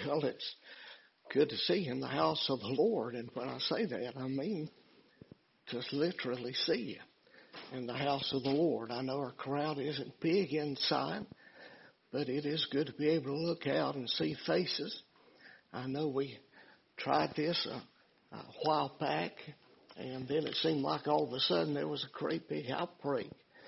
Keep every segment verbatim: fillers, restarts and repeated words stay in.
Well, it's good to see you in the house of the Lord. And when I say that, I mean just literally see you in the house of the Lord. I know our crowd isn't big inside, but it is good to be able to look out and see faces. I know we tried this a, a while back, and then it seemed like all of a sudden there was a great big outbreak.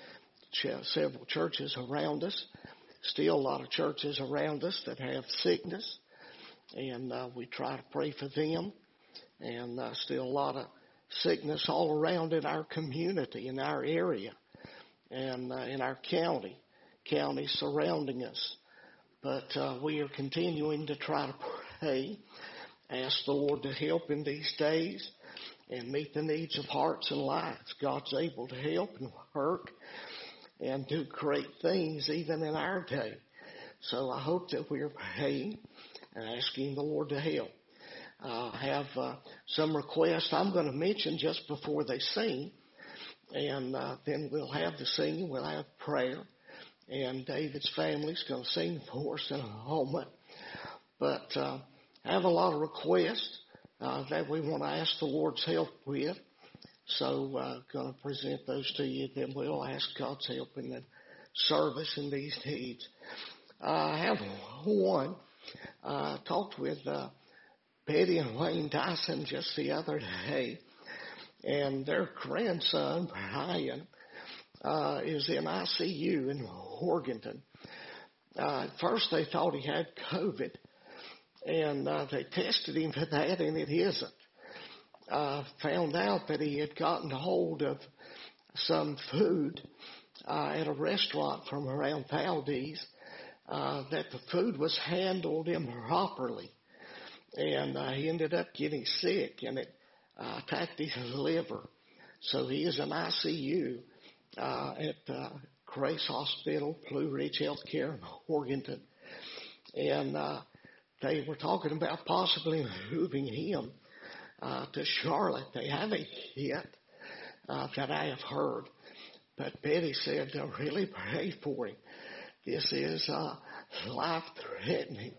Several churches around us, still a lot of churches around us that have sickness, and uh, we try to pray for them, and uh, still a lot of sickness all around in our community, in our area, and uh, in our county, counties surrounding us. But uh, we are continuing to try to pray, ask the Lord to help in these days and meet the needs of hearts and lives. God's able to help and work and do great things even in our day. So I hope that we're praying and asking the Lord to help. Uh, I have uh, some requests I'm going to mention just before they sing, and uh, then we'll have the singing, we'll have prayer, and David's family's going to sing for us in a moment. But uh, I have a lot of requests uh, that we want to ask the Lord's help with. So I'm uh, going to present those to you. Then we'll ask God's help in the service and these needs. Uh, I have one. I uh, talked with uh, Betty and Wayne Dyson just the other day, and their grandson, Brian, uh, is in I C U in Morganton. Uh, at first they thought he had COVID, and uh, they tested him for that, and it isn't. Uh, found out that he had gotten hold of some food uh, at a restaurant from around Valdez, uh, that the food was handled improperly, and uh, he ended up getting sick, and it uh, attacked his liver. So he is in I C U uh, at uh, Grace Hospital, Blue Ridge Healthcare in Morganton, and uh, they were talking about possibly moving him Uh, to Charlotte. They haven't yet, uh, that I have heard. But Betty said to really pray for him. This is uh, life-threatening.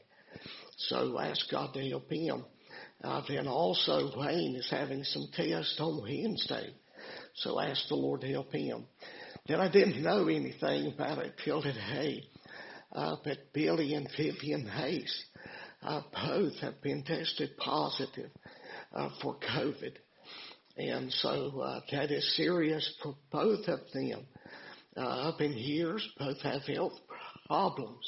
So ask God to help him. Uh, then also Wayne is having some tests on Wednesday. So ask the Lord to help him. Then I didn't know anything about it till today. Uh, but Billy and Vivian Hayes uh, both have been tested positive Uh, for COVID. And so uh, that is serious for both of them. Uh, up in years, both have health problems.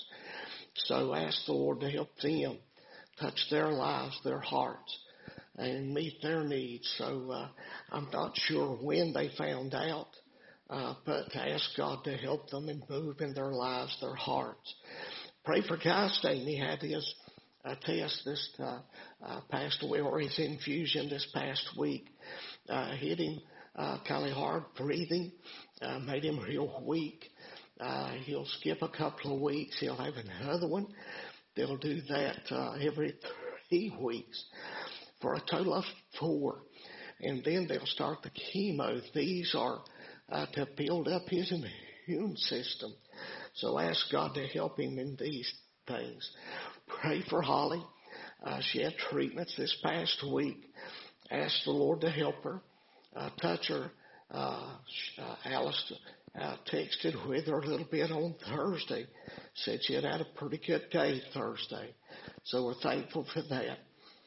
So ask the Lord to help them, touch their lives, their hearts, and meet their needs. So uh, I'm not sure when they found out, uh, but ask God to help them and move in their lives, their hearts. Pray for Guy Stain. He had his A test this uh, uh, past week, or his infusion this past week, uh, hit him uh, kind of hard breathing, uh, made him real weak. Uh, he'll skip a couple of weeks. He'll have another one. They'll do that uh, every three weeks for a total of four. And then they'll start the chemo. These are uh, to build up his immune system. So ask God to help him in these things. Pray for Holly. Uh, she had treatments this past week. Ask the Lord to help her, uh, touch her. Uh, uh, Alice uh, texted with her a little bit on Thursday. Said she had had a pretty good day Thursday. So we're thankful for that.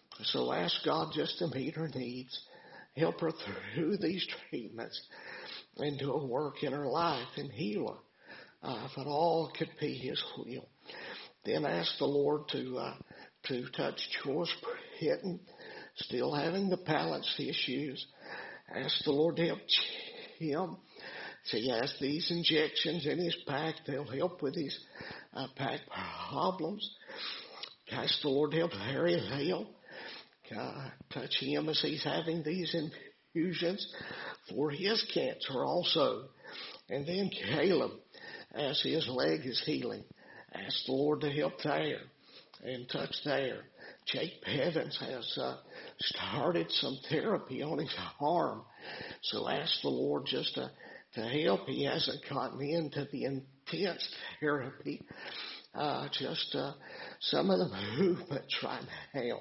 So ask God just to meet her needs, help her through these treatments, and do a work in her life and heal her. Uh, if it all could be His will. Then ask the Lord to uh, to touch George Hitton, still having the balance issues. Ask the Lord to help him. So he has these injections in his back. They'll help with his uh, back problems. Ask the Lord to help Harry Hale. Uh, touch him as he's having these infusions for his cancer also. And then Caleb, as his leg is healing. Ask the Lord to help there and touch there. Jake Bevins has uh, started some therapy on his arm. So ask the Lord just to, to help. He hasn't gotten into the intense therapy. uh, just uh, some of the movements right now.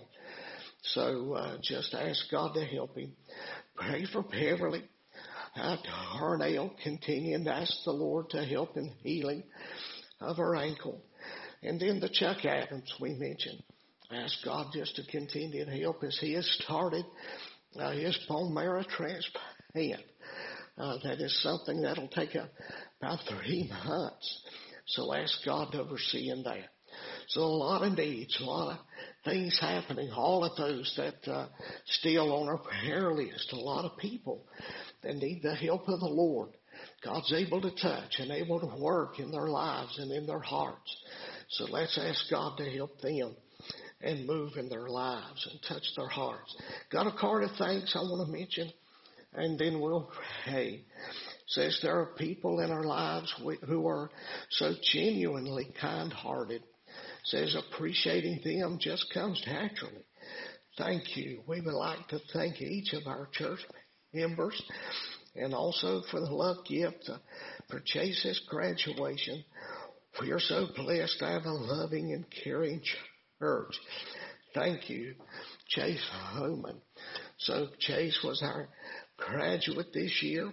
So uh, just ask God to help him. Pray for Beverly. Uh, Darnell, continuing to ask the Lord to help in healing of her ankle. And then the Chuck Adams we mentioned. Ask God just to continue to help as he has started uh, his bone marrow transplant. Uh, that is something that'll take a, about three months. So ask God to oversee in that. So a lot of needs, a lot of things happening, all of those that uh, still on our prayer list, a lot of people that need the help of the Lord. God's able to touch and able to work in their lives and in their hearts. So let's ask God to help them and move in their lives and touch their hearts. Got a card of thanks I want to mention, and then we'll pray. Says there are people in our lives who are so genuinely kind-hearted. Says appreciating them just comes naturally. Thank you. We would like to thank each of our church members and also for the love gift for Chase's graduation. We are so blessed to have a loving and caring church. Thank you, Chase Homan. So Chase was our graduate this year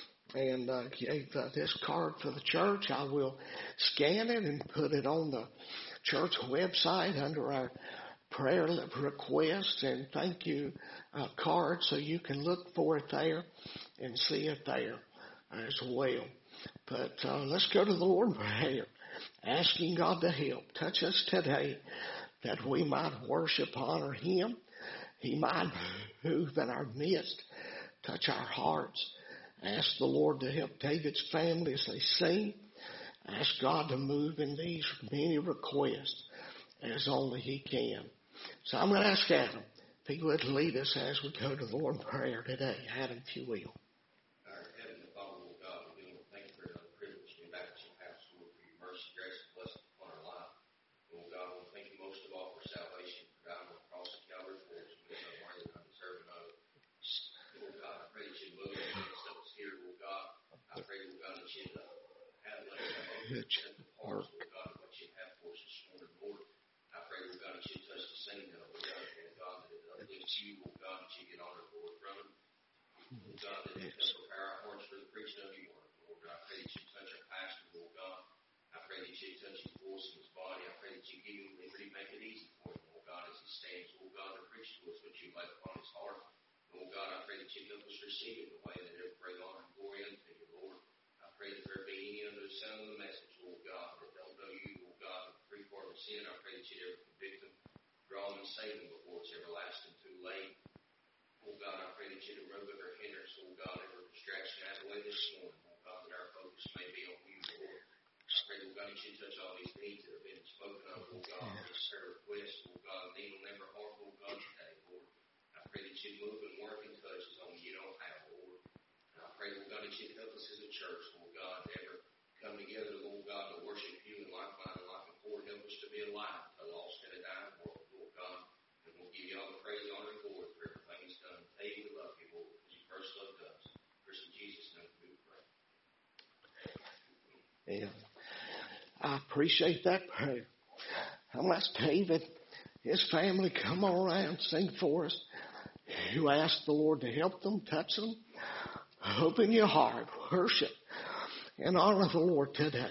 and uh, gave uh, this card for the church. I will scan it and put it on the church website under our prayer requests and thank you uh, card, so you can look for it there and see it there as well. But uh, let's go to the Lord in prayer, asking God to help. Touch us today that we might worship, honor him. He might move in our midst, touch our hearts. Ask the Lord to help David's family as they sing. Ask God to move in these many requests as only he can. So I'm going to ask Adam if he would lead us as we go to the Lord in prayer today. Adam, if you will. Our Heavenly Father, Lord God, we want to thank you for another privilege to be back at your house, Lord, for your mercy, grace, and blessing upon our life. Lord God, I want to thank you most of all for salvation, for dying on the cross of Calvary for us, when we are worthy and undeserving of. Lord God, I pray that you move in the midst of us here, Lord God. I pray, Lord God, that you uh, have let us have open the hearts, Lord God, of what you have for us this morning, Lord. I pray, Lord God, that you touch the singing of the God, Lord God, that it uplifts you, Lord God, that you get honored, Lord, from it. Lord God, that it helps prepare our hearts for the preaching of your word, Lord. I pray that you touch our pastor, Lord God. I pray that you touch his voice and his body. I pray that you give him liberty, make it easy for him, Lord God, as he stands, Lord God, to preach to us what you lay upon his heart. Lord God, I pray that you help us receive it in the way that it will bring honor and glory unto you, Lord. I pray that there be any under the sound of the message, Lord God, that don't know you, Lord God, free for of sin. I pray that you ever convict them, draw them and save them before it's everlasting too late. Lord God, I pray that you remove every hindrance, Lord God, every distraction out of the way this morning, Lord God, that our focus may be on you, Lord. I pray, Lord God, that you touch all these needs that have been spoken of, Lord God, these prayer requests, Lord God, need on every heart, Lord God, today, Lord. I pray that you move and work and touch as only you don't have, Lord. And I pray, Lord God, that you help us as a church, Lord God, to ever come together, Lord God, to worship you in like mind and like accord. Help us to be alive to the lost and a dying world, Lord God. And we'll give you all the praise, honor, and glory for everything he's done. Hey, we love you, Lord, because you first loved us. First in Jesus' name we pray. Yeah. I appreciate that prayer. I'm going to ask David, his family, come on around, sing for us. You ask the Lord to help them, touch them. Open your heart, worship, and honor the Lord today.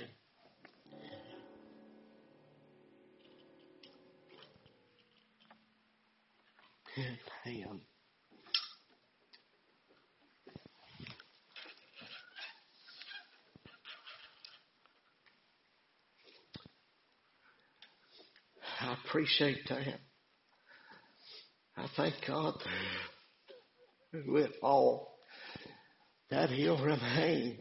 And him. I appreciate that. I thank God with all that he'll remain.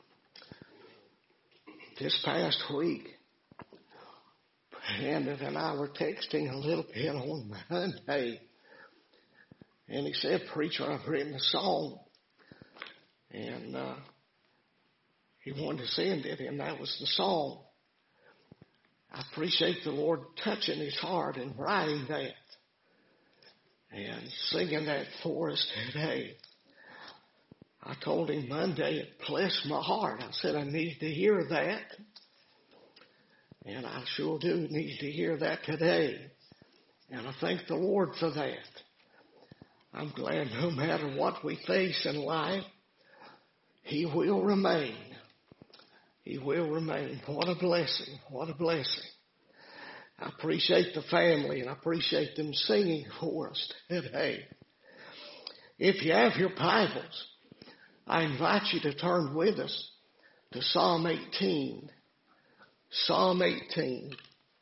This past week, Brandon and I were texting a little bit on Monday, and he said, "Preacher, I've written a song," and uh, he wanted to send it, and that was the song. I appreciate the Lord touching his heart and writing that and singing that for us today. I told him Monday, it blessed my heart. I said I needed to hear that. And I sure do need to hear that today. And I thank the Lord for that. I'm glad no matter what we face in life, He will remain. He will remain. What a blessing. What a blessing. I appreciate the family and I appreciate them singing for us today. If you have your Bibles, I invite you to turn with us to Psalm eighteen. Psalm eighteen.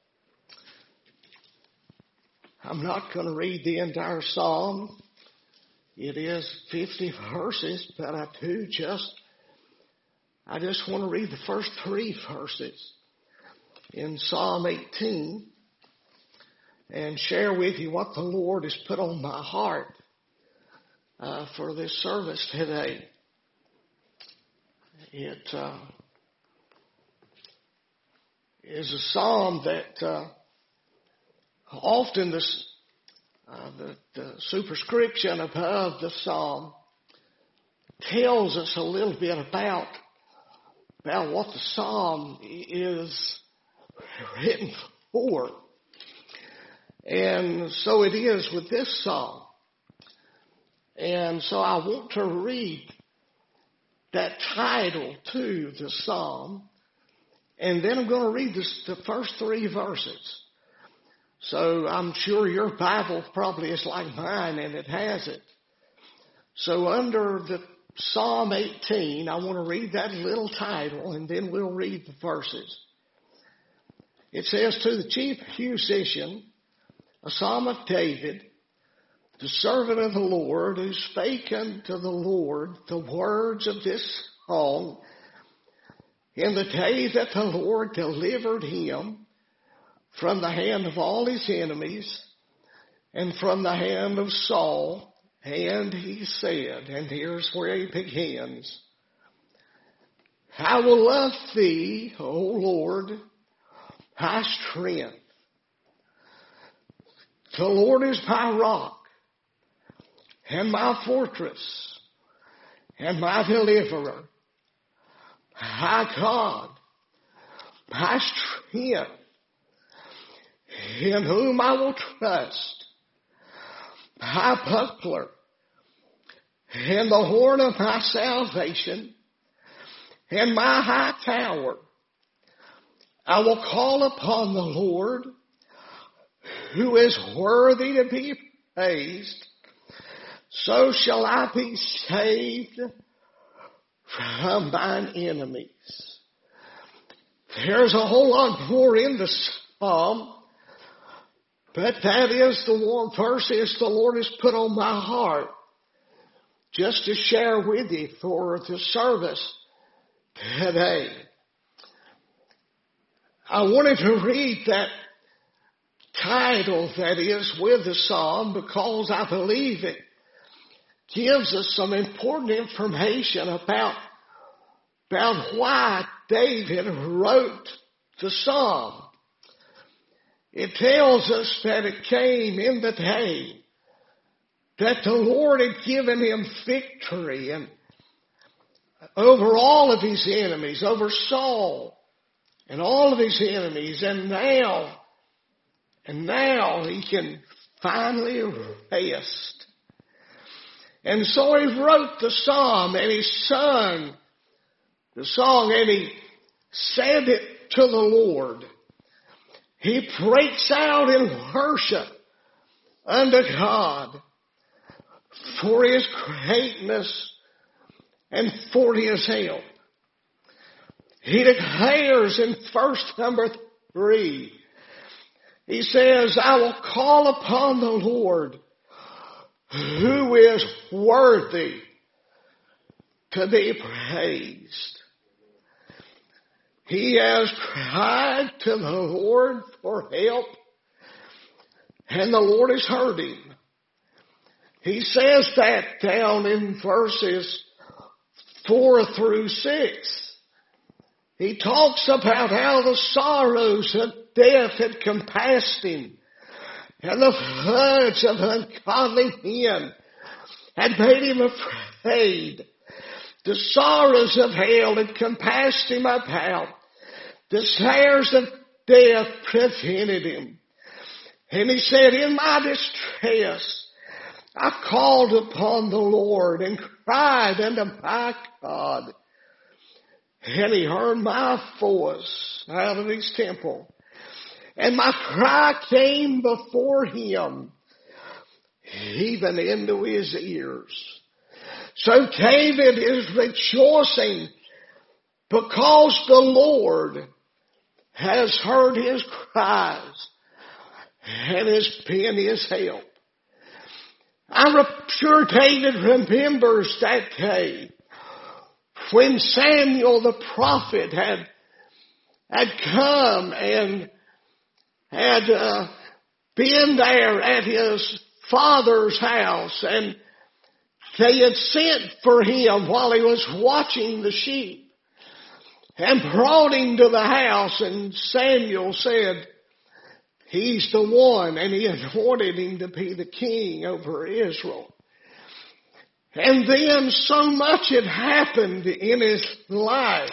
I'm not going to read the entire psalm. It is fifty verses, but I do just, I just want to read the first three verses in Psalm eighteen and share with you what the Lord has put on my heart uh, for this service today. It uh, is a psalm that uh, often this, uh, the, the superscription above the psalm tells us a little bit about, about what the psalm is written for. And so it is with this psalm. And so I want to read that title to the psalm, and then I'm going to read this, the first three verses. So I'm sure your Bible probably is like mine, and it has it. So under the Psalm eighteen, I want to read that little title, and then we'll read the verses. It says, "To the chief musician, a psalm of David, the servant of the Lord, who spake unto the Lord the words of this song, in the day that the Lord delivered him from the hand of all his enemies, and from the hand of Saul. And he said," and here's where he begins, "I will love thee, O Lord, my strength. The Lord is my rock, and my fortress, and my deliverer, my God, my strength, in whom I will trust, my buckler, and the horn of my salvation, and my high tower. I will call upon the Lord, who is worthy to be praised. So shall I be saved from thine enemies." There's a whole lot more in the psalm, but that is the one verses the Lord has put on my heart just to share with you for the service today. I wanted to read that title that is with the psalm because I believe it gives us some important information about, about why David wrote the psalm. It tells us that it came in the day that the Lord had given him victory and over all of his enemies, over Saul and all of his enemies, and now, and now he can finally rest. And so he wrote the psalm, and he sung the song, and he said it to the Lord. He breaks out in worship unto God for his greatness and for his help. He declares in verse number three, he says, "I will call upon the Lord, who is worthy to be praised." He has cried to the Lord for help, and the Lord has heard him. He says that down in verses four through six. He talks about how the sorrows of death had compassed him, and the floods of ungodly men had made him afraid. The sorrows of hell had compassed him about. The snares of death prevented him. And he said, in my distress, I called upon the Lord and cried unto my God. And he heard my voice out of his temple. And my cry came before him, even into his ears. So David is rejoicing because the Lord has heard his cries and has been his help. I'm sure David remembers that day when Samuel the prophet had, had come and had uh, been there at his father's house, and they had sent for him while he was watching the sheep and brought him to the house, and Samuel said, he's the one, and he anointed him to be the king over Israel. And then so much had happened in his life.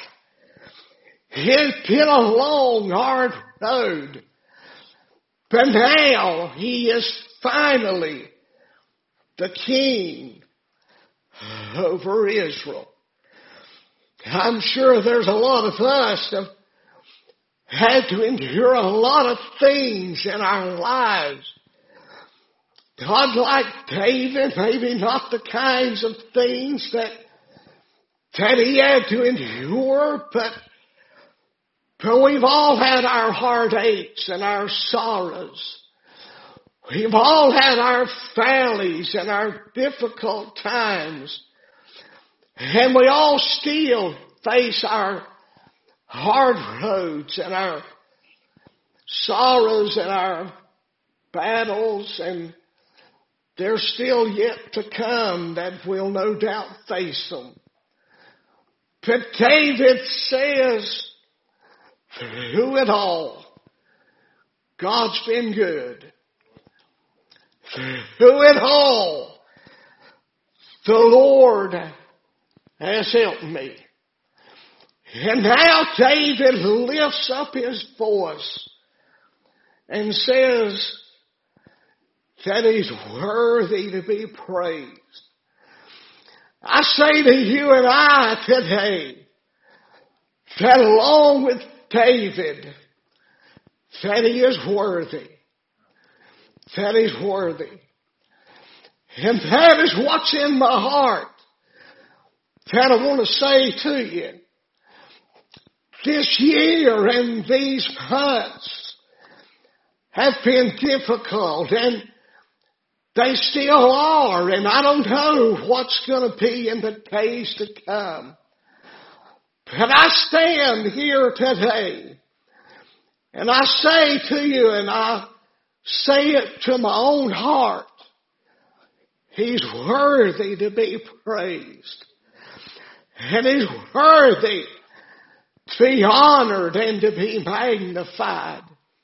It had been a long, hard road. But now he is finally the king over Israel. I'm sure there's a lot of us that had to endure a lot of things in our lives. God, like David, maybe not the kinds of things that, that he had to endure, but, but we've all had our heartaches and our sorrows. We've all had our valleys and our difficult times. And we all still face our hard roads and our sorrows and our battles, and they're still yet to come that we'll no doubt face them. But David says, through it all, God's been good. Through it all, the Lord has helped me. And now David lifts up his voice and says that he's worthy to be praised. I say to you and I today that along with David, that he is worthy. That he's worthy. And that is what's in my heart that I want to say to you. This year and these months have been difficult, and they still are, and I don't know what's going to be in the days to come. But I stand here today, and I say to you, and I say it to my own heart, he's worthy to be praised. And he's worthy to be honored and to be magnified,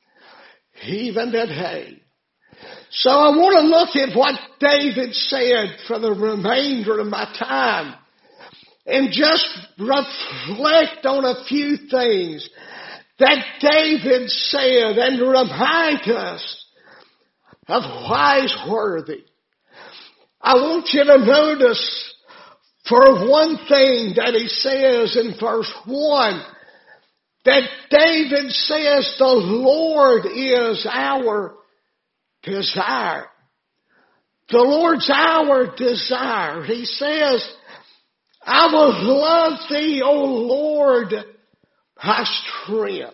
even today. So I want to look at what David said for the remainder of my time and just reflect on a few things that David said and remind us of why he's worthy. I want you to notice for one thing that he says in verse one, that David says the Lord is our desire. The Lord's our desire. He says, I will love thee, O Lord, my strength.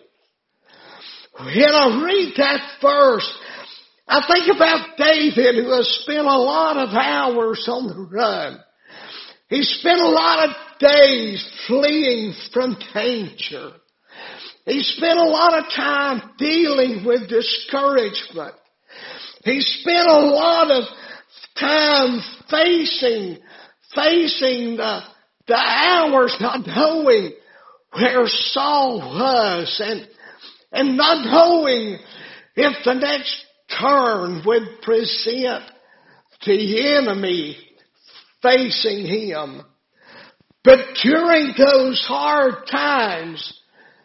When I read that verse, I think about David, who has spent a lot of hours on the run. He spent a lot of days fleeing from danger. He spent a lot of time dealing with discouragement. He spent a lot of time facing, facing the, the hours not knowing where Saul was and, and not knowing if the next turn would present the enemy facing him. But during those hard times,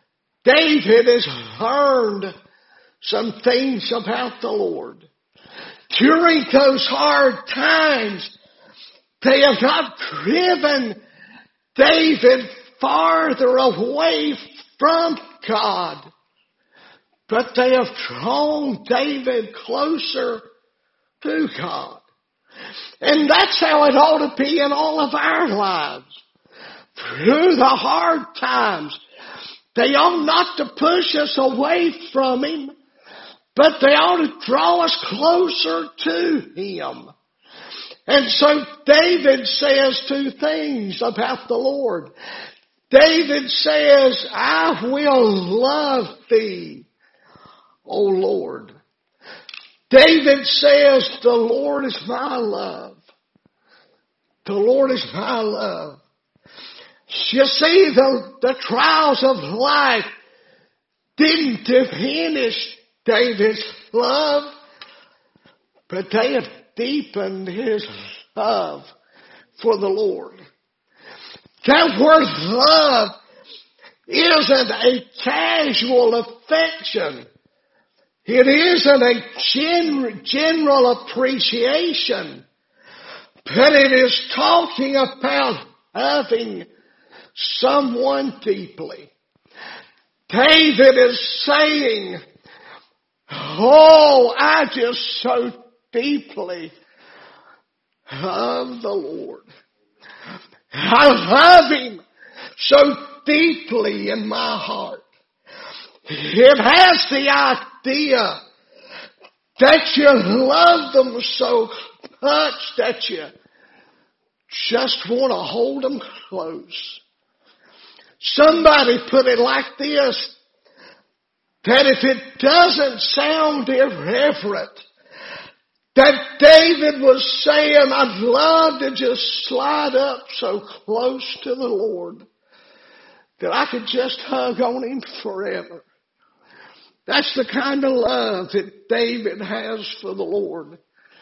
David has learned some things about the Lord. During those hard times, they have not driven David farther away from God, but they have drawn David closer to God. And that's how it ought to be in all of our lives. Through the hard times, they ought not to push us away from Him, but they ought to draw us closer to Him. And so David says two things about the Lord. David says, I will love Thee, O Lord. David says, the Lord is my love. The Lord is my love. You see, the, the trials of life didn't diminish David's love, but they have deepened his love for the Lord. That word love isn't a casual affection. It isn't a gen- general appreciation, but it is talking about loving someone deeply. David is saying, oh, I just so deeply love the Lord. I love Him so deeply in my heart. It has the idea that you love them so much that you just want to hold them close. Somebody put it like this, that if it doesn't sound irreverent, that David was saying, I'd love to just slide up so close to the Lord that I could just hug on Him forever. That's the kind of love that David has for the Lord.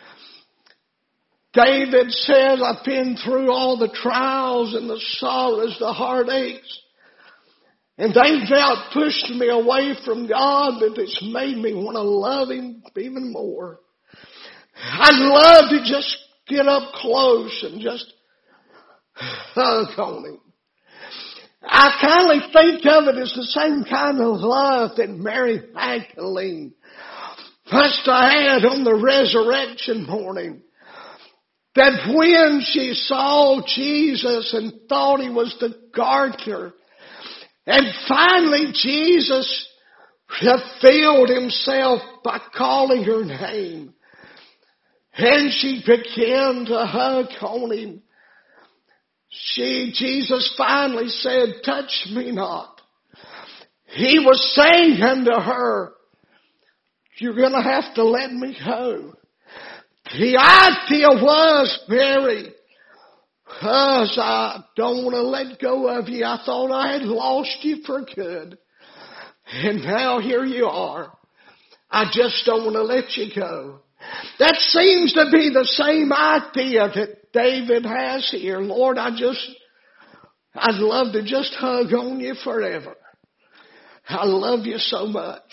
David says, I've been through all the trials and the sorrows, the heartaches, and they've not pushed me away from God, but it's made me want to love Him even more. I'd love to just get up close and just hug on Him. I kind of think of it as the same kind of love that Mary Magdalene must have had on the resurrection morning. That when she saw Jesus and thought He was the gardener, and finally Jesus revealed Himself by calling her name, and she began to hug on Him. She, Jesus finally said, touch me not. He was saying unto her, you're going to have to let me go. The idea was, Mary, because I don't want to let go of you. I thought I had lost you for good. And now here you are. I just don't want to let you go. That seems to be the same idea that David has here. Lord, I just, I'd love to just hug on you forever. I love you so much.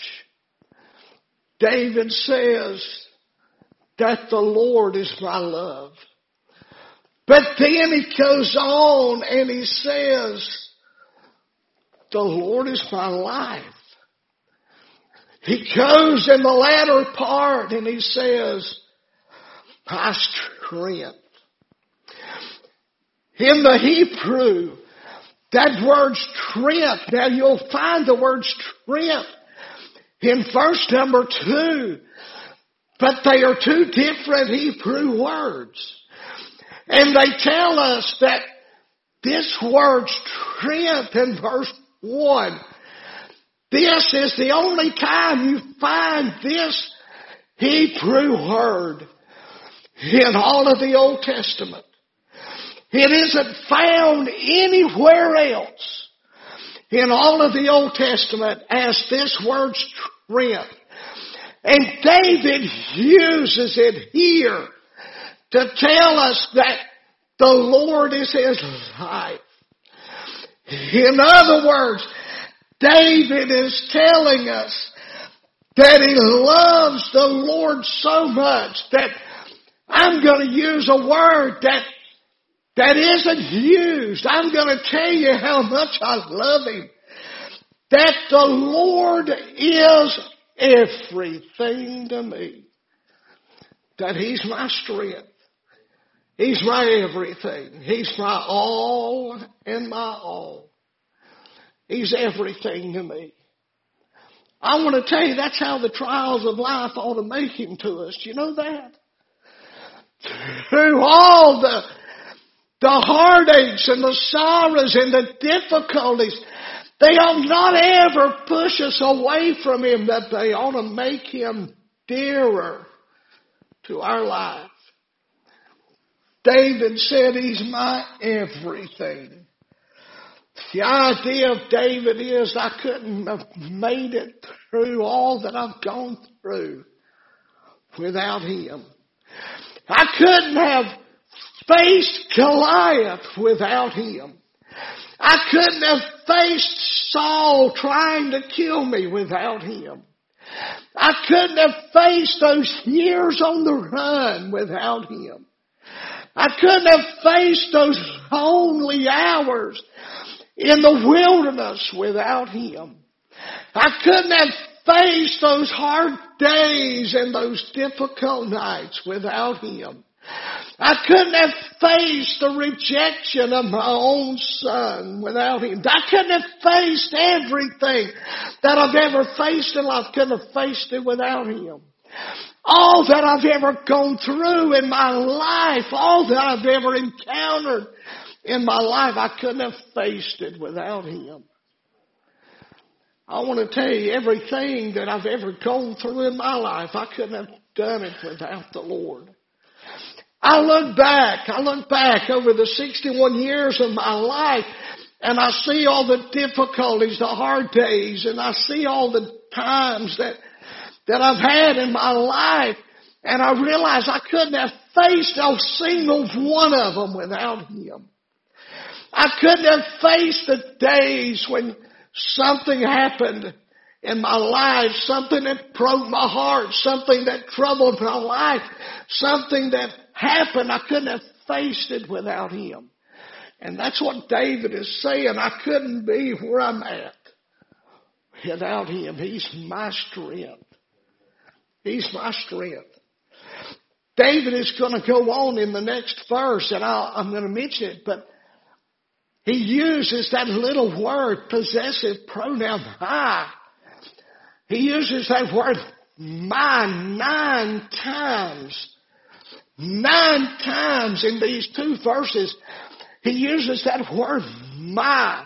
David says that the Lord is my love. But then he goes on and he says, the Lord is my life. He goes in the latter part and he says, my strength. In the Hebrew, that word strength, now you'll find the word strength in verse number two, but they are two different Hebrew words. And they tell us that this word strength in verse one, this is the only time you find this Hebrew word in all of the Old Testament. It isn't found anywhere else in all of the Old Testament as this word strength. And David uses it here to tell us that the Lord is his life. In other words, David is telling us that he loves the Lord so much that I'm going to use a word that that isn't used. I'm going to tell you how much I love him. That the Lord is everything to me. That he's my strength. He's my everything. He's my all and my all. He's everything to me. I want to tell you that's how the trials of life ought to make him to us. You know that? Through all the, the heartaches and the sorrows and the difficulties, they ought not ever push us away from him, that they ought to make him dearer to our life. David said he's my everything. The idea of David is I couldn't have made it through all that I've gone through without him. I couldn't have faced Goliath without him. I couldn't have faced Saul trying to kill me without him. I couldn't have faced those years on the run without him. I couldn't have faced those lonely hours in the wilderness without him. I couldn't have faced those hard days and those difficult nights without him. I couldn't have faced the rejection of my own son without him. I couldn't have faced everything that I've ever faced in life. Couldn't have faced it without him. All that I've ever gone through in my life, all that I've ever encountered in my life, I couldn't have faced it without him. I want to tell you, everything that I've ever gone through in my life, I couldn't have done it without the Lord. I look back, I look back over the sixty-one years of my life, and I see all the difficulties, the hard days, and I see all the times that, that I've had in my life, and I realize I couldn't have faced a single one of them without him. I couldn't have faced the days when something happened in my life, something that broke my heart, something that troubled my life, something that happened. I couldn't have faced it without him. And that's what David is saying. I couldn't be where I'm at without him. He's my strength. He's my strength. David is going to go on in the next verse, and I'll, I'm going to mention it, but he uses that little word, possessive pronoun, I. He uses that word, my, nine times. Nine times in these two verses, he uses that word, my.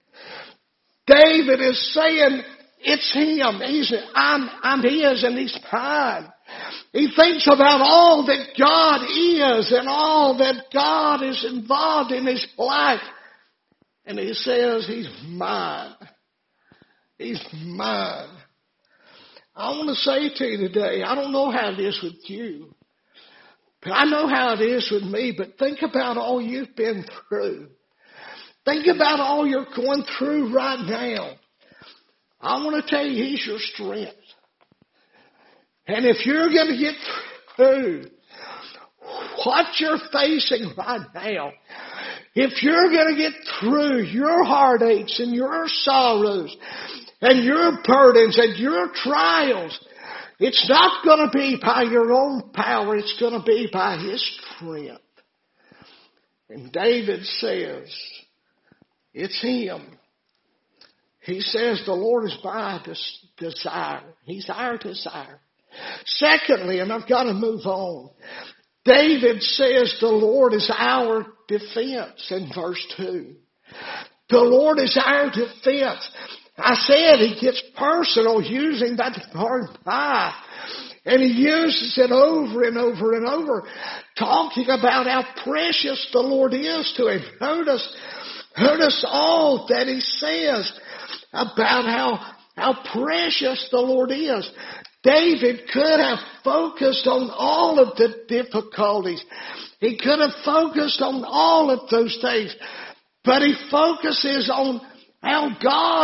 David is saying, it's him. He's, I'm, I'm his and he's mine. He thinks about all that God is and all that God is involved in his life. And he says, he's mine. He's mine. I want to say to you today, I don't know how it is with you, but I know how it is with me. But think about all you've been through. Think about all you're going through right now. I want to tell you, he's your strength. And if you're going to get through what you're facing right now, if you're going to get through your heartaches and your sorrows and your burdens and your trials, it's not going to be by your own power. It's going to be by his strength. And David says, it's him. He says the Lord is my desire. He's our desire. Secondly, and I've got to move on, David says the Lord is our defense in verse two. The Lord is our defense. I said he gets personal using that word by. And he uses it over and over and over, talking about how precious the Lord is to him. Notice, notice all that he says about how, how precious the Lord is. David could have focused on all of the difficulties. He could have focused on all of those things. But he focuses on how God has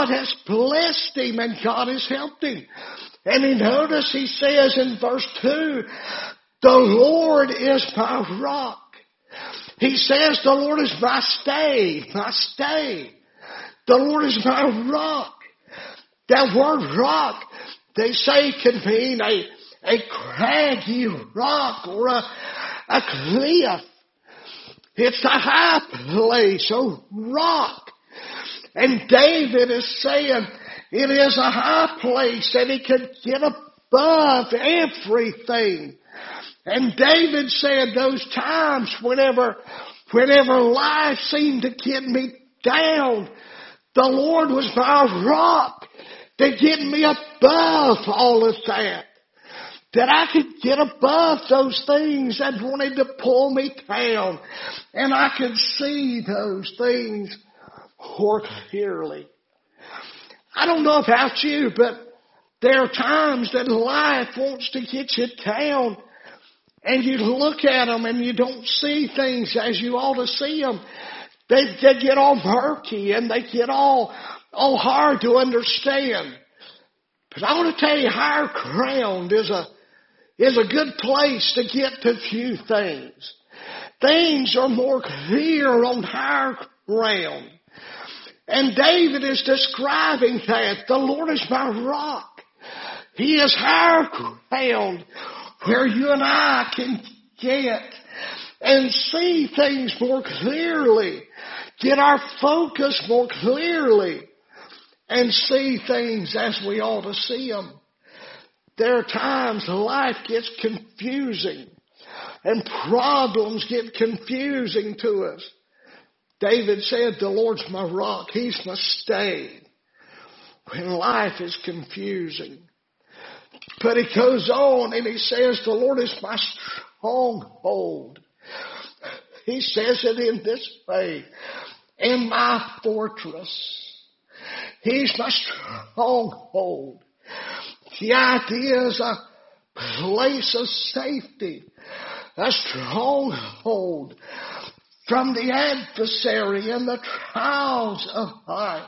blessed him and God has helped him. And he notice he says in verse two, the Lord is my rock. He says the Lord is my stay, my stay. The Lord is my rock. That word rock, they say, can mean a, a craggy rock or a, a cliff. It's a high place, a rock. And David is saying it is a high place and he can get above everything. And David said those times whenever, whenever life seemed to get me down, the Lord was my rock to get me above all of that. That I could get above those things that wanted to pull me down. And I could see those things more clearly. I don't know about you, but there are times that life wants to get you down. And you look at them and you don't see things as you ought to see them. They, they get all murky and they get all, all hard to understand. But I want to tell you, higher ground is a, is a good place to get to few things. Things are more clear on higher ground. And David is describing that. The Lord is my rock. He is higher ground where you and I can get and see things more clearly, get our focus more clearly, and see things as we ought to see them. There are times life gets confusing and problems get confusing to us. David said, the Lord's my rock. He's my stay when life is confusing. But he goes on and he says, the Lord is my stronghold. He says it in this way, and my fortress. He's my stronghold. The idea is a place of safety, a stronghold from the adversary and the trials of life.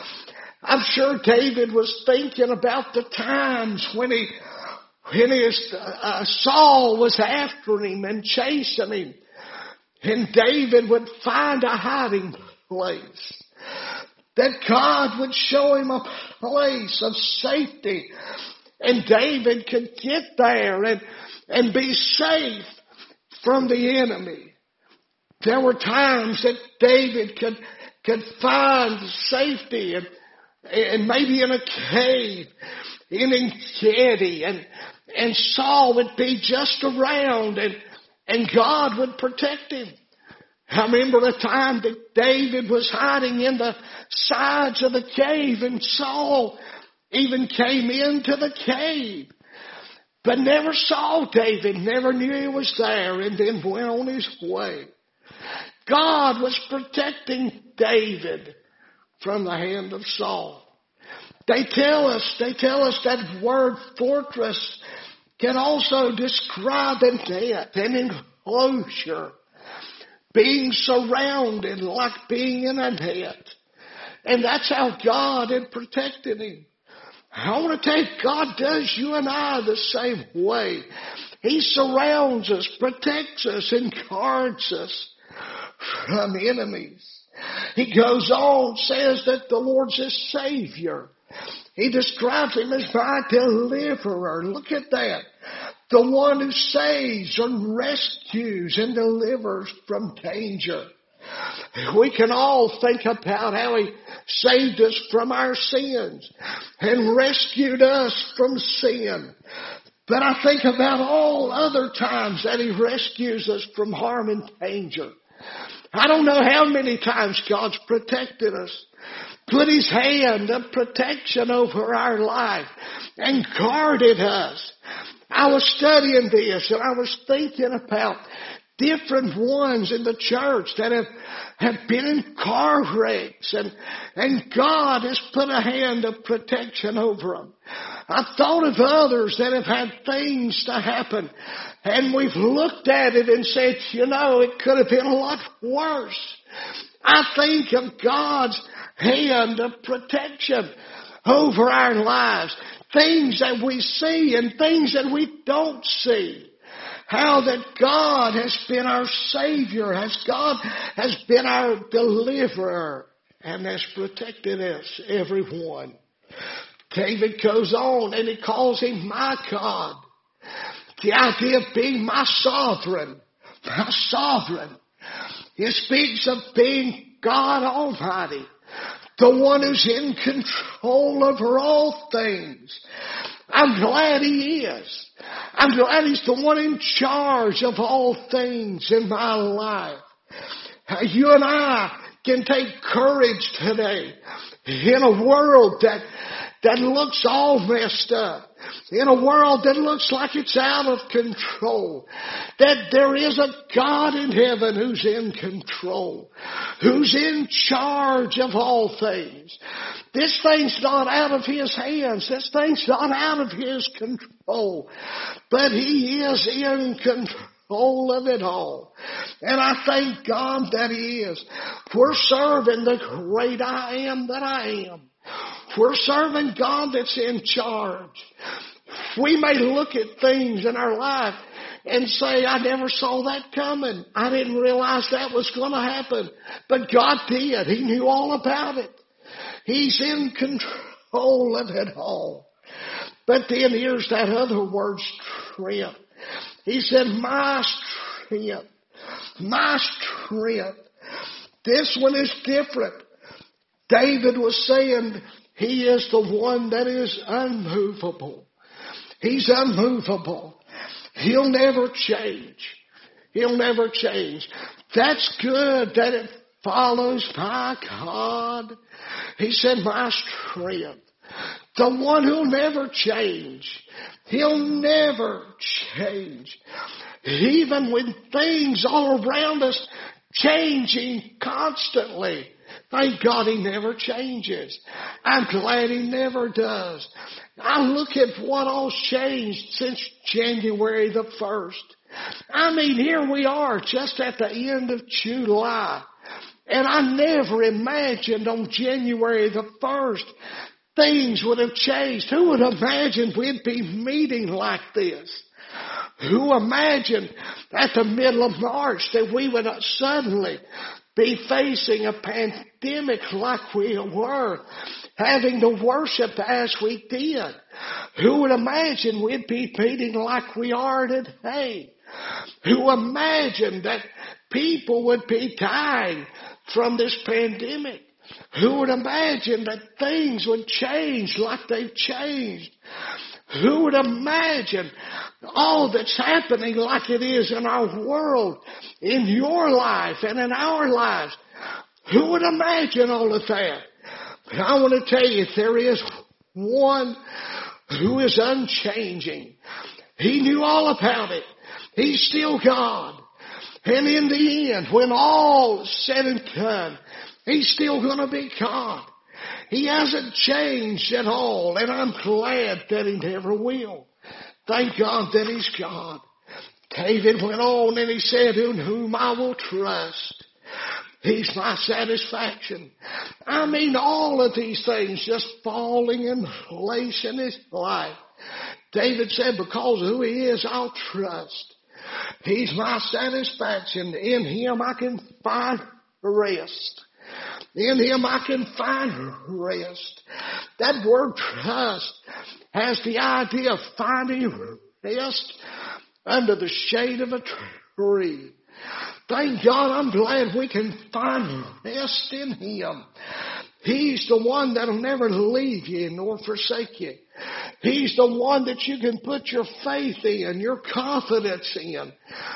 I'm sure David was thinking about the times when he, when his, uh, Saul was after him and chasing him. And David would find a hiding place. That God would show him a place of safety. And David could get there and, and be safe from the enemy. There were times that David could, could find safety and, and maybe in a cave, in Engedi, and, and Saul would be just around and, and God would protect him. I remember the time that David was hiding in the sides of the cave and Saul even came into the cave, but never saw David, never knew he was there, and then went on his way. God was protecting David from the hand of Saul. They tell us, they tell us that word fortress can also describe a net, an enclosure, being surrounded like being in a net. And that's how God had protected him. I want to tell you, God does you and I the same way. He surrounds us, protects us, and guards us from enemies. He goes on, says that the Lord's his Savior. He describes him as my deliverer. Look at that. The one who saves and rescues and delivers from danger. We can all think about how he saved us from our sins and rescued us from sin. But I think about all other times that he rescues us from harm and danger. I don't know how many times God's protected us, put his hand of protection over our life and guarded us. I was studying this and I was thinking about different ones in the church that have, have been in car wrecks and, and God has put a hand of protection over them. I've thought of others that have had things to happen and we've looked at it and said, you know, it could have been a lot worse. I think of God's hand of protection. over our lives. Things that we see and things that we don't see. How that God has been our Savior, has God has been our deliverer, and has protected us, everyone. David goes on and he calls him my God. The idea of being my sovereign, my sovereign. He speaks of being God Almighty, the one who's in control over all things. I'm glad He is. I'm glad He's the one in charge of all things in my life. You and I can take courage today in a world that that looks all messed up, in a world that looks like it's out of control, that there is a God in heaven who's in control, who's in charge of all things. This thing's not out of His hands. This thing's not out of His control, but He is in control of it all. And I thank God that He is. We're serving the great I am that I am. We're serving God that's in charge. We may look at things in our life and say, I never saw that coming. I didn't realize that was going to happen. But God did. He knew all about it. He's in control of it all. But then here's that other word, strength. He said, my strength. My strength. This one is different. David was saying He is the one that is unmovable. He's unmovable. He'll never change. He'll never change. That's good that it follows my God. He said, my strength. The one who'll never change. He'll never change. Even when things all around us changing constantly. Thank God He never changes. I'm glad He never does. I look at what all's changed since January the first. I mean, here we are just at the end of July. And I never imagined on January the first things would have changed. Who would have imagined we'd be meeting like this? Who imagined at the middle of March that we would suddenly be facing a pandemic like we were, having to worship as we did? Who would imagine we'd be meeting like we are today? Who imagined that people would be dying from this pandemic? Who would imagine that things would change like they've changed? Who would imagine all that's happening like it is in our world, in your life and in our lives? Who would imagine all of that? But I want to tell you, there is one who is unchanging. He knew all about it. He's still God. And in the end, when all is said and done, He's still going to be God. He hasn't changed at all, and I'm glad that He never will. Thank God that He's God. David went on and he said, in whom I will trust. He's my satisfaction. I mean, all of these things just falling in place in his life. David said, because of who He is, I'll trust. He's my satisfaction. In Him I can find rest. In Him I can find rest. That word trust has the idea of finding rest under the shade of a tree. Thank God, I'm glad we can find rest in Him. He's the one that'll never leave you nor forsake you. He's the one that you can put your faith in, your confidence in,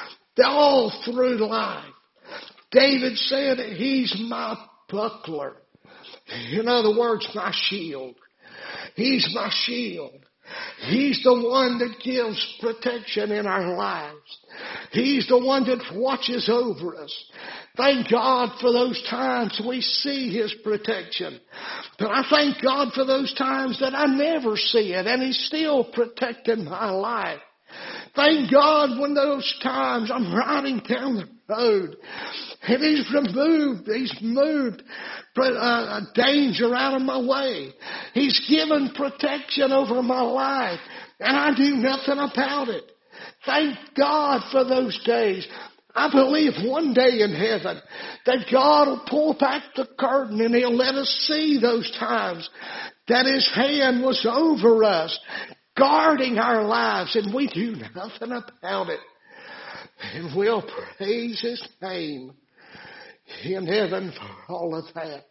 all through life. David said, He's my buckler. In other words, my shield. He's my shield. He's the one that gives protection in our lives. He's the one that watches over us. Thank God for those times we see His protection. But I thank God for those times that I never see it, and He's still protecting my life. Thank God when those times I'm riding down the road. And He's removed, He's moved uh, danger out of my way. He's given protection over my life. And I do nothing about it. Thank God for those days. I believe one day in heaven that God will pull back the curtain and He'll let us see those times that His hand was over us, guarding our lives, and we do nothing about it. And we'll praise His name in heaven for all of that.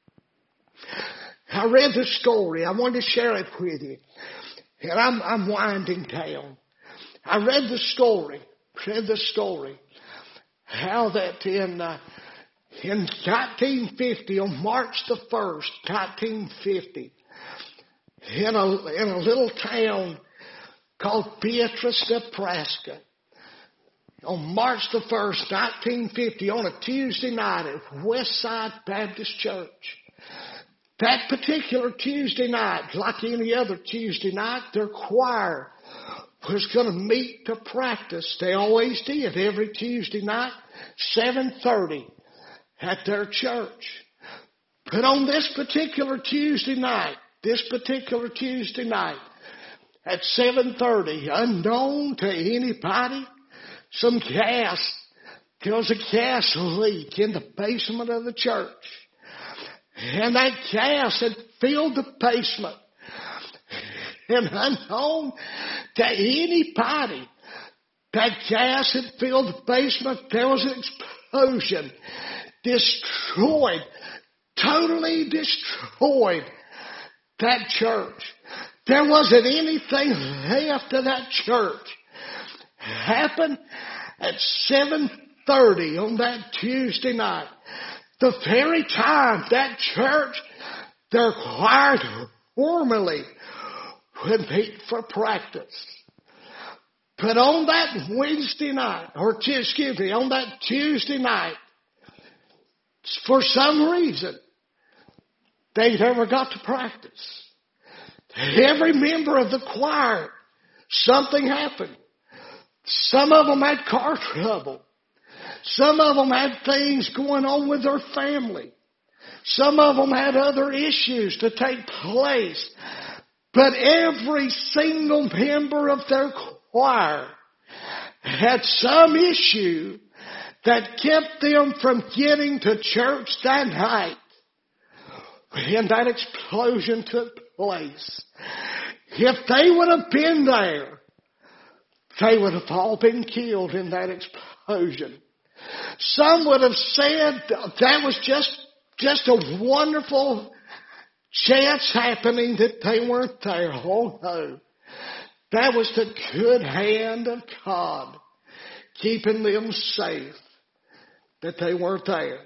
I read the story. I wanted to share it with you. And I'm, I'm winding down. I read the story, read the story, how that in, uh, in nineteen fifty, on March the first, nineteen fifty, in a, in a little town called Beatrice, Nebraska, on March the first, nineteen fifty, on a Tuesday night at Westside Baptist Church. That particular Tuesday night, like any other Tuesday night, their choir was going to meet to practice. They always did, every Tuesday night, seven thirty at their church. But on this particular Tuesday night, this particular Tuesday night, at seven thirty, unknown to anybody, some gas, there was a gas leak in the basement of the church. And that gas had filled the basement. And unknown to anybody, that gas had filled the basement. There was an explosion. Destroyed, totally destroyed that church. There wasn't anything left of that church. Happened at seven thirty on that Tuesday night. The very time that church, their choir normally would meet for practice. But on that Wednesday night, or excuse me, on that Tuesday night, for some reason, they never got to practice. Every member of the choir, something happened. Some of them had car trouble. Some of them had things going on with their family. Some of them had other issues to take place. But every single member of their choir had some issue that kept them from getting to church that night when that explosion took place. If they would have been there, they would have all been killed in that explosion. Some would have said that was just, just a wonderful chance happening that they weren't there. Oh no. That was the good hand of God keeping them safe, that they weren't there.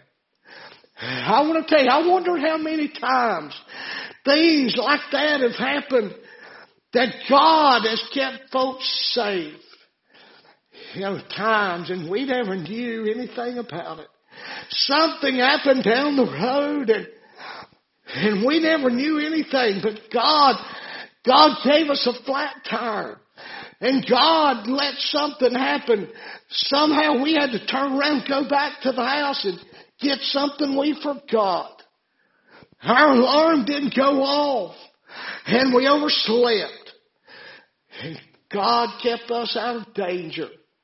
I want to tell you, I wonder how many times things like that have happened that God has kept folks safe. You know, times, and we never knew anything about it. Something happened down the road, and and we never knew anything. But God, God gave us a flat tire, and God let something happen. Somehow we had to turn around, go back to the house, and get something we forgot. Our alarm didn't go off, and we overslept. And God kept us out of danger.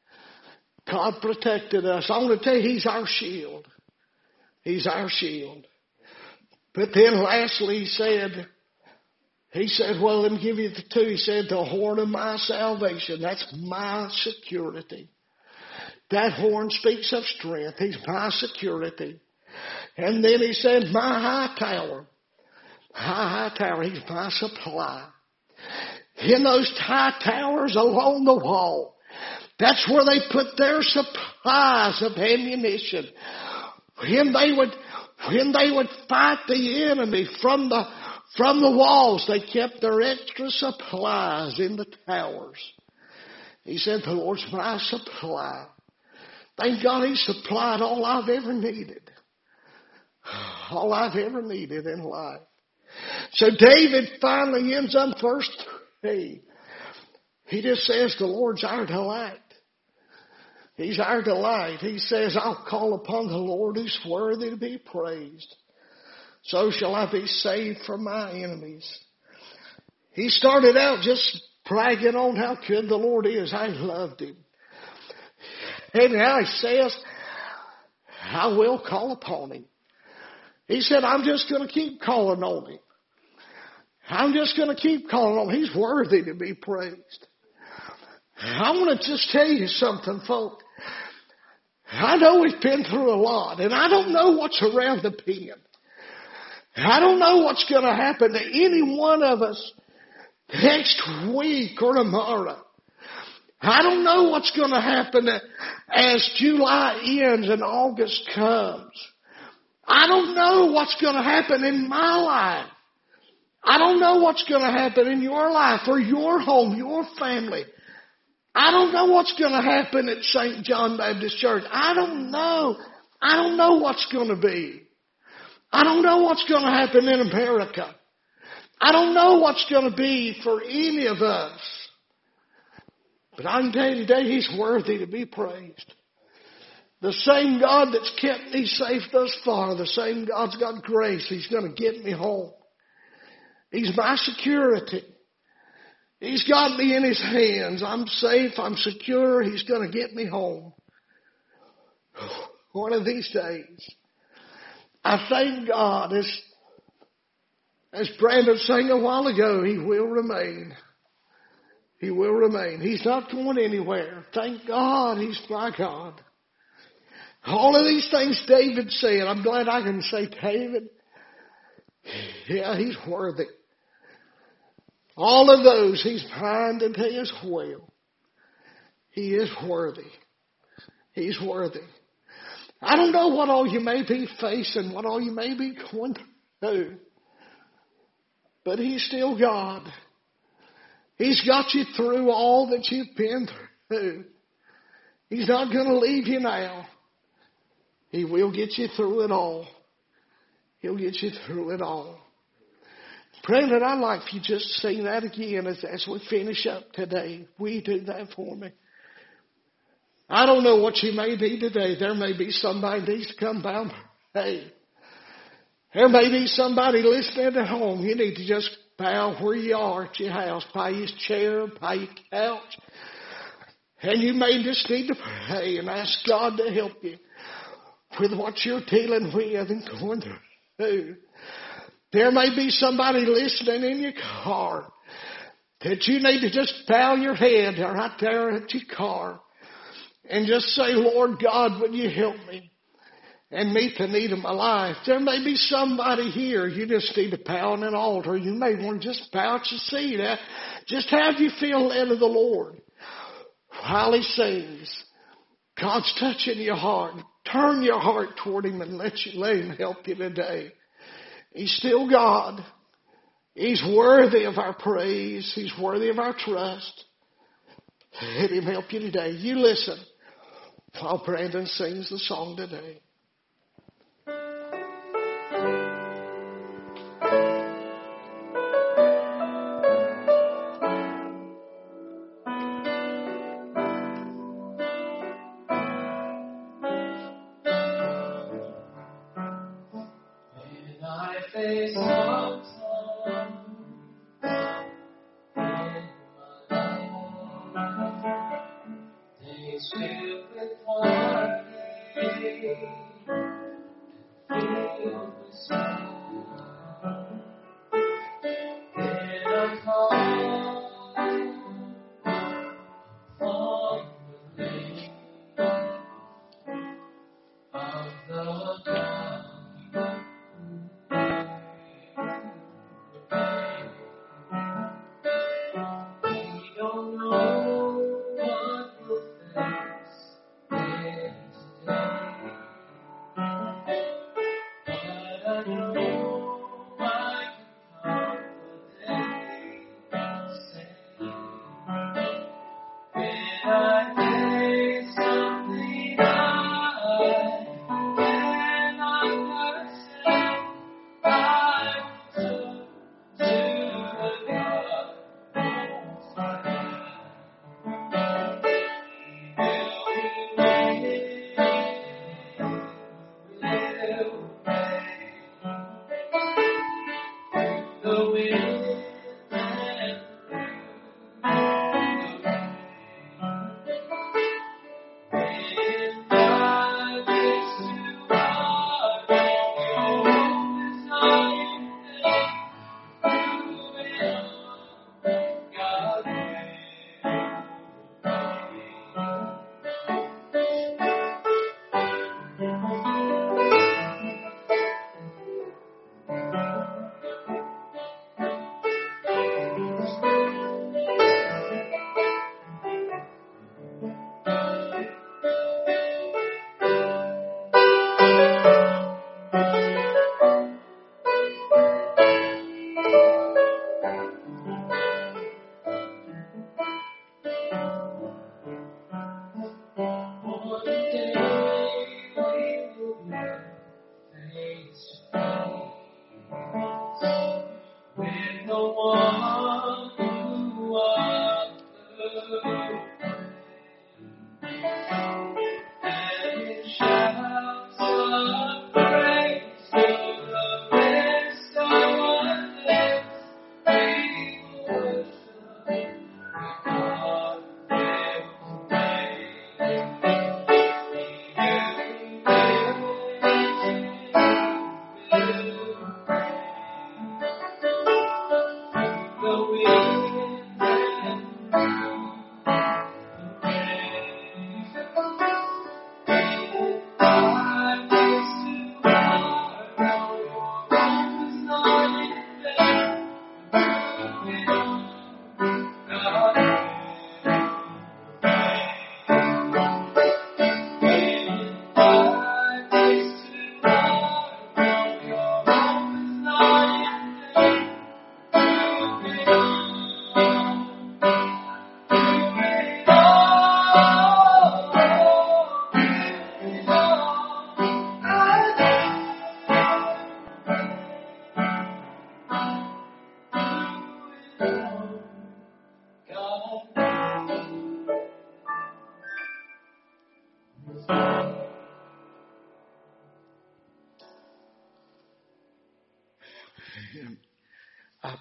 God protected us. I want to tell you, He's our shield. He's our shield. But then lastly, He said, He said, well, let me give you the two. He said, the horn of my salvation. That's my security. That horn speaks of strength. He's my security. And then He said, my high tower. High, high tower. He's my supply. In those high towers along the wall, that's where they put their supplies of ammunition. When they would, when they would fight the enemy from the, from the walls, they kept their extra supplies in the towers. He said, the Lord's my supply. Thank God He supplied all I've ever needed. All I've ever needed in life. So David finally ends up verse three. He just says, the Lord's our delight. He's our delight. He says, I'll call upon the Lord who's worthy to be praised. So shall I be saved from my enemies. He started out just bragging on how good the Lord is. I loved him. And now he says, I will call upon him. He said, I'm just going to keep calling on him. I'm just going to keep calling on him. He's worthy to be praised. I want to just tell you something, folks. I know we've been through a lot, and I don't know what's around the bend. I don't know what's going to happen to any one of us next week or tomorrow. I don't know what's going to happen as July ends and August comes. I don't know what's going to happen in my life. I don't know what's going to happen in your life or your home, your family. I don't know what's going to happen at Saint John Baptist Church. I don't know. I don't know what's going to be. I don't know what's going to happen in America. I don't know what's going to be for any of us. But I can tell you today, he's worthy to be praised. The same God that's kept me safe thus far, the same God's got grace. He's going to get me home. He's my security. He's got me in his hands. I'm safe. I'm secure. He's going to get me home. One of these days. I thank God, as, as Brandon sang a while ago, he will remain. He will remain. He's not going anywhere. Thank God he's my God. All of these things David said, I'm glad I can say David. Yeah, he's worthy. All of those he's mine today as well. He is worthy. He's worthy. I don't know what all you may be facing, what all you may be going through. But he's still God. He's got you through all that you've been through. He's not going to leave you now. He will get you through it all. He'll get you through it all. Brandon, I'd like if you just sing that again as, as we finish up today. Will you do that for me? I don't know what you may be today. There may be somebody needs to come down. Hey, there may be somebody listening at home. You need to just bow where you are at your house, by your chair, by your couch. And you may just need to pray and ask God to help you with what you're dealing with and going through. There may be somebody listening in your car that you need to just bow your head right there at your car and just say, Lord God, would you help me and meet the need of my life? There may be somebody here, you just need to bow on an altar. You may want to just bow at your seat. Just have you feel led of the Lord while he sings. God's touching your heart. Turn your heart toward him and let you let him help you today. He's still God. He's worthy of our praise. He's worthy of our trust. Let him help you today. You listen while Brandon sings the song today.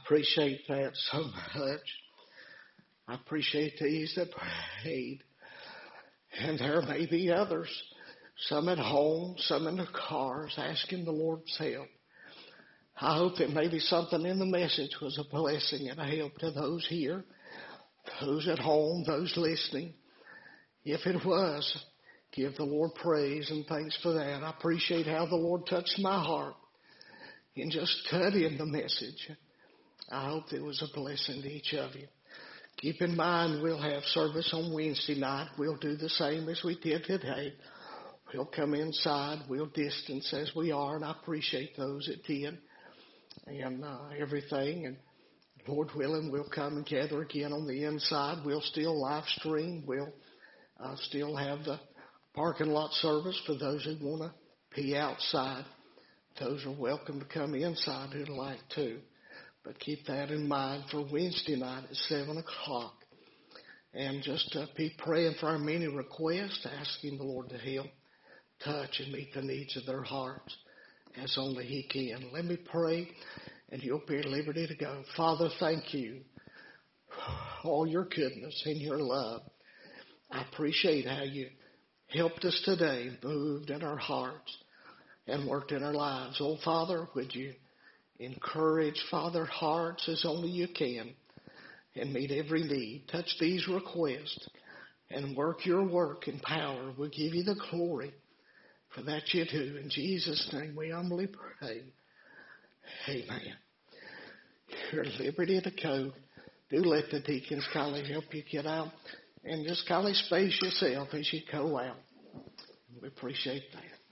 appreciate that so much. I appreciate these that prayed. And there may be others, some at home, some in their cars, asking the Lord's help. I hope that maybe something in the message was a blessing and a help to those here, those at home, those listening. If it was, give the Lord praise and thanks for that. I appreciate how the Lord touched my heart in just studying the message. I hope it was a blessing to each of you. Keep in mind, we'll have service on Wednesday night. We'll do the same as we did today. We'll come inside. We'll distance as we are, and I appreciate those that did and uh, everything. And Lord willing, we'll come and gather again on the inside. We'll still live stream. We'll uh, still have the parking lot service for those who want to be outside. Those are welcome to come inside who'd like to. But keep that in mind for Wednesday night at seven o'clock. And just uh, be praying for our many requests, asking the Lord to help, touch, and meet the needs of their hearts as only He can. Let me pray, and you'll be at liberty to go. Father, thank you for all your goodness and your love. I appreciate how you helped us today, moved in our hearts, and worked in our lives. Oh, Father, would you encourage, Father, hearts as only you can and meet every need. Touch these requests and work your work in power. We'll give you the glory for that you do. In Jesus' name we humbly pray. Amen. You're at liberty to go. Do let the deacons kindly help you get out. And just kindly space yourself as you go out. We appreciate that.